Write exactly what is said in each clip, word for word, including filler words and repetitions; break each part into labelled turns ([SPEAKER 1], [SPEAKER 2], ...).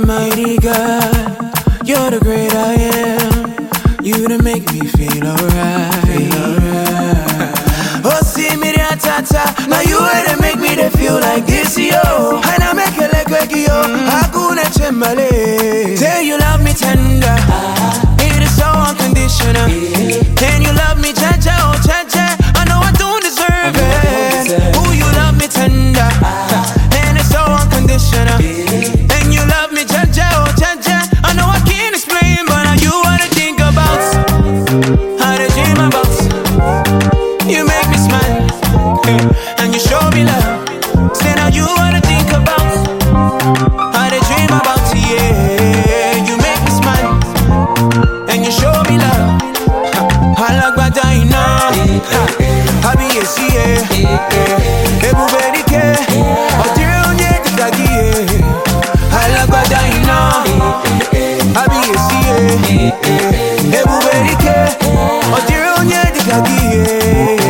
[SPEAKER 1] Almighty God, you're the great I am. You to make me feel alright, feel alright. Oh, see me there, tata. Now you way to make me to feel like this, yo. And I make it like Reggie, yo. Hakuna chembale. Say you love me tender. It is so unconditional. Can you love me, cha cha, oh cha cha? I know I don't deserve it. Ooh, you love me tender. And it's so unconditional. And you love me, cha cha, oh cha cha. I know I can't explain, but now you wanna think about how to dream about. You make me smile, and you show me love. Say now you wanna think about how to dream about, yeah. You make me smile, and you show me love. I like what I know. I be a C A. Everybody care. I do need to get. I like what I know. I be a C A. Everybody care. I do need to get.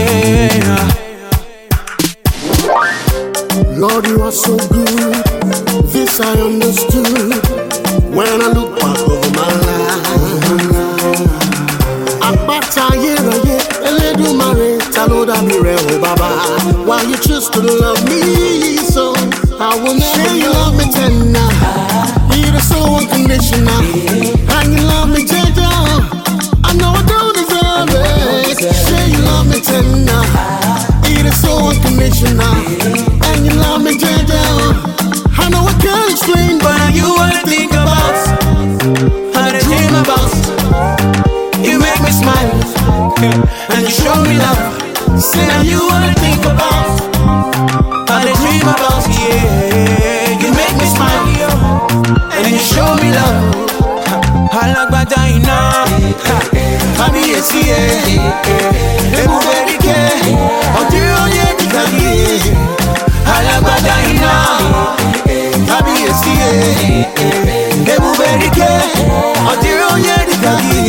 [SPEAKER 2] Lord, you are so good. This I understood when I look back over my life. Abata yera ye, eledu mare, taloda mire o baba. Why you choose to love me so? I will never say you love me tender. It is so unconditional, and you love me tender. I know I don't deserve it. Say you love me tender. It is so unconditional, and you love me tender. I know I can't explain, but
[SPEAKER 1] But you wanna think about how to dream about. You make me smile, and you show me love. Say now you wanna think about how to dream about, yeah. You make me smile, and you show me love. I like what I know. I be a C A. Everybody care. Oh, do you need to get? I like what I know. I be a C A. Everybody care. Oh, do you need to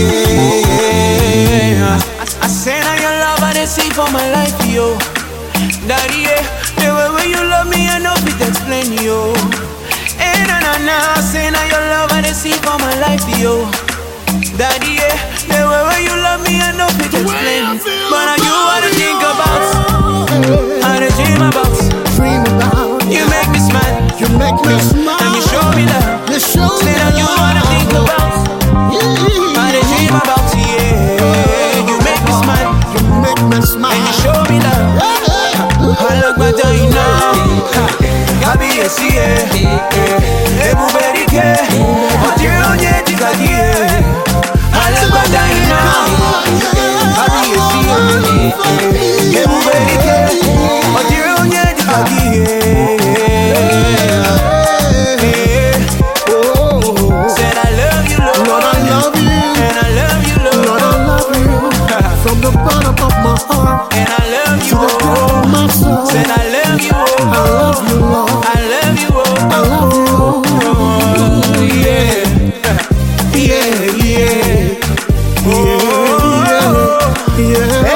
[SPEAKER 1] get? I say now your love I dey see for my life, yo. Daddy, yeah, the way way you love me I know fit explain, yo. Eh, na na na, say now your love I dey see for my life, yo. Daddy, yeah, the way way you love me I know fit explain. But now you wanna think about how to dream about.
[SPEAKER 2] dream about.
[SPEAKER 1] You make me smile,
[SPEAKER 2] You make me smile,
[SPEAKER 1] and you show me love.
[SPEAKER 2] You show me
[SPEAKER 1] Say now you wanna think about how to dream about, yeah. You make me smile,
[SPEAKER 2] You make me smile,
[SPEAKER 1] and you show me love. I look better, you know. I be a C A. Everybody care. But you don't need to get. I look better, you know. I be a C A. Everybody care. But you don't need to get. Said I love you, Lord.
[SPEAKER 2] Lord, I love you,
[SPEAKER 1] And I love you, Lord.
[SPEAKER 2] Lord, I love you, from the bottom of my heart
[SPEAKER 1] And I love
[SPEAKER 2] to
[SPEAKER 1] you,
[SPEAKER 2] the depth of my soul.
[SPEAKER 1] Said I love you,
[SPEAKER 2] I love you, Lord,
[SPEAKER 1] I love you,
[SPEAKER 2] I love you,
[SPEAKER 1] oh, yeah, yeah, yeah,
[SPEAKER 2] yeah, yeah, yeah.